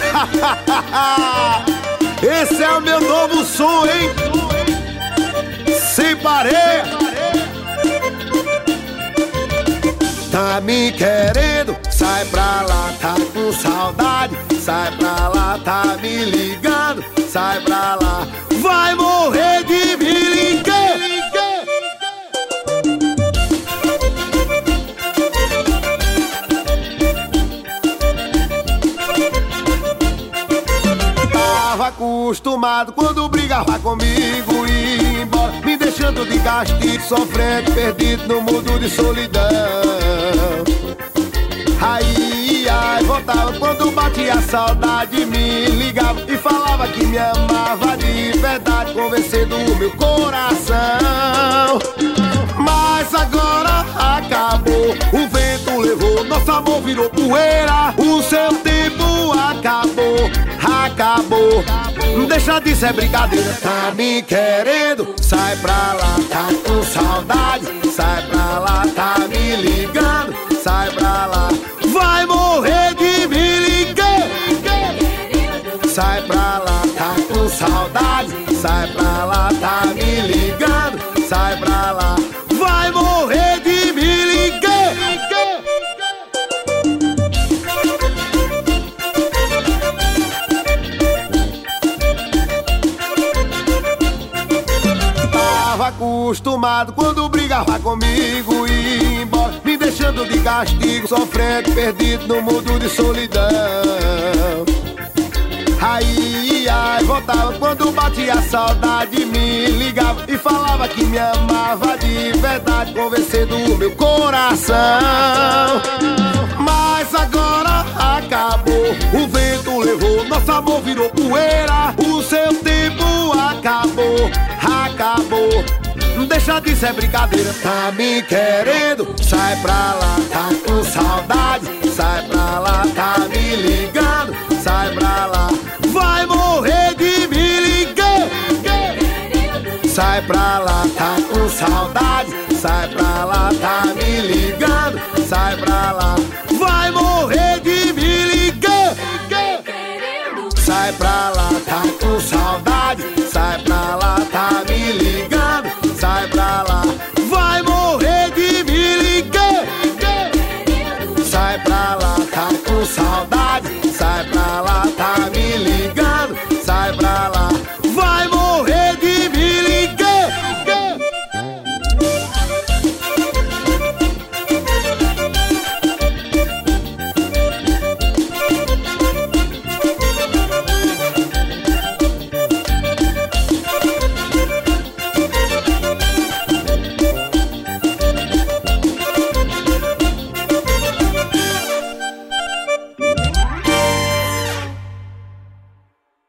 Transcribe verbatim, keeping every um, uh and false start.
Esse é o meu novo som, hein? Sem pareia. Tá me querendo? Sai pra lá, tá com saudade. Sai pra lá, tá me ligando. Sai pra lá, vai morrer de me ligar. Tava acostumado quando brigava comigo e embora, me deixando de castigo, sofrendo, perdido no mundo de solidão. Aí, ai, voltava quando batia a saudade, me ligava e falava que me amava de verdade, convencendo o meu coração. Mas agora acabou, o vento levou, nosso amor virou poeira. O seu tempo acabou, acabou. Deixa de ser brincadeira. Tá me querendo? Sai pra lá, tá com saudade. Sai pra lá, tá me ligando. Sai pra lá, vai morrer de me ligar. Sai pra lá, tá com saudade. Sai pra lá, tá me ligando. Sai pra lá, vai morrer de me ligar. Tava acostumado quando brigava comigo e embora, me deixando de castigo, sofrendo, perdido no mundo de solidão. Aí, ai, voltava quando batia a saudade, me ligava e falava que me amava de verdade, convencendo o meu coração. Mas agora acabou, o vento levou, nosso amor virou poeira. O seu tempo acabou, acabou. Deixa de ser brincadeira. Tá me querendo? Sai pra lá, tá com saudade. Sai pra lá, tá me ligando. Sai pra lá, vai morrer de me ligar. Sai pra lá, tá com saudade. Sai pra lá, tá me ligando. Sai pra lá, vai morrer de me ligar. Sai pra lá, tá com saudade. Sai pra lá, tá me ligando. Sai pra lá, vai morrer de me ligar. Sai pra lá, tá com saudade.